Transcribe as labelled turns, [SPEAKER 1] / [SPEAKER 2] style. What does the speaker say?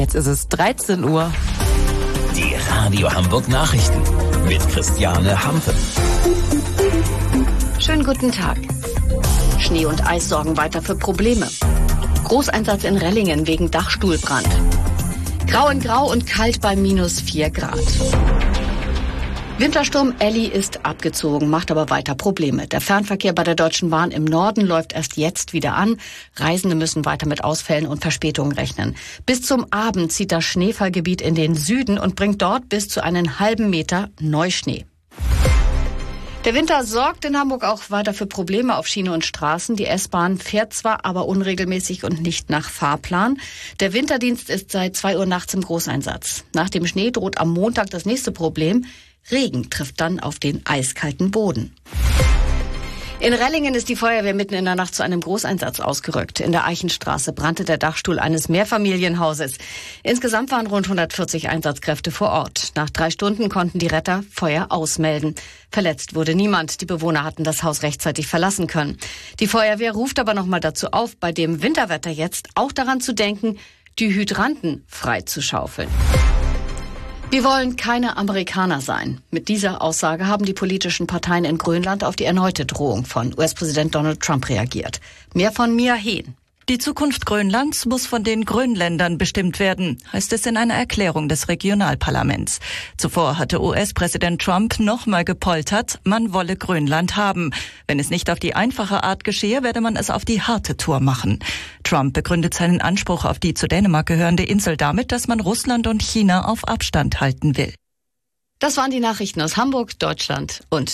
[SPEAKER 1] Jetzt ist es 13 Uhr.
[SPEAKER 2] Die Radio Hamburg Nachrichten mit Christiane Hampe.
[SPEAKER 3] Schönen guten Tag. Schnee und Eis sorgen weiter für Probleme. Großeinsatz in Rellingen wegen Dachstuhlbrand. Grau in Grau und kalt bei -4 Grad. Wintersturm Elli ist abgezogen, macht aber weiter Probleme. Der Fernverkehr bei der Deutschen Bahn im Norden läuft erst jetzt wieder an. Reisende müssen weiter mit Ausfällen und Verspätungen rechnen. Bis zum Abend zieht das Schneefallgebiet in den Süden und bringt dort bis zu einen halben Meter Neuschnee. Der Winter sorgt in Hamburg auch weiter für Probleme auf Schiene und Straßen. Die S-Bahn fährt zwar, aber unregelmäßig und nicht nach Fahrplan. Der Winterdienst ist seit 2 Uhr nachts im Großeinsatz. Nach dem Schnee droht am Montag das nächste Problem. Regen trifft dann auf den eiskalten Boden. In Rellingen ist die Feuerwehr mitten in der Nacht zu einem Großeinsatz ausgerückt. In der Eichenstraße brannte der Dachstuhl eines Mehrfamilienhauses. Insgesamt waren rund 140 Einsatzkräfte vor Ort. Nach 3 Stunden konnten die Retter Feuer ausmelden. Verletzt wurde niemand. Die Bewohner hatten das Haus rechtzeitig verlassen können. Die Feuerwehr ruft aber nochmal dazu auf, bei dem Winterwetter jetzt auch daran zu denken, die Hydranten frei zu schaufeln. Wir wollen keine Amerikaner sein. Mit dieser Aussage haben die politischen Parteien in Grönland auf die erneute Drohung von US-Präsident Donald Trump reagiert. Mehr von Mia Hehn.
[SPEAKER 4] Die Zukunft Grönlands muss von den Grönländern bestimmt werden, heißt es in einer Erklärung des Regionalparlaments. Zuvor hatte US-Präsident Trump nochmal gepoltert, man wolle Grönland haben. Wenn es nicht auf die einfache Art geschehe, werde man es auf die harte Tour machen. Trump begründet seinen Anspruch auf die zu Dänemark gehörende Insel damit, dass man Russland und China auf Abstand halten will.
[SPEAKER 3] Das waren die Nachrichten aus Hamburg, Deutschland und